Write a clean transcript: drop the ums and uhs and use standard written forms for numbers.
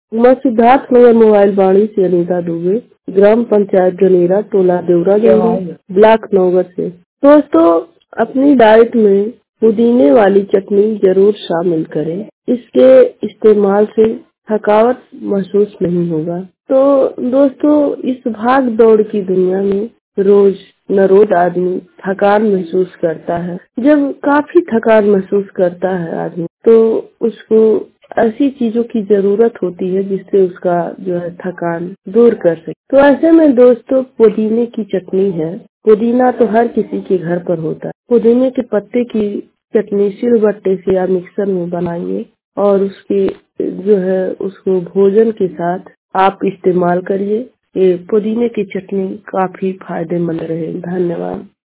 मैं सिद्धार्थ नगर मोबाइल वाणी से अनीता दुबे, ग्राम पंचायत जनेरा, टोला देवरा जंगल, ब्लॉक नौगढ़ से। दोस्तों, अपनी डाइट में पुदीने वाली चटनी जरूर शामिल करें। इसके इस्तेमाल से थकावट महसूस नहीं होगा। तो दोस्तों, इस भाग दौड़ की दुनिया में रोज न रोज आदमी थकान महसूस करता है। जब काफी थकान महसूस करता है आदमी, तो उसको ऐसी चीजों की जरूरत होती है जिससे उसका जो है थकान दूर कर सके। तो ऐसे में दोस्तों, पुदीने की चटनी है। पुदीना तो हर किसी के घर पर होता है। पुदीने के पत्ते की चटनी सिलबट्टे से या मिक्सर में बनाइए और उसके जो है उसको भोजन के साथ आप इस्तेमाल करिए। ये पुदीने की चटनी काफी फायदेमंद रहे। धन्यवाद।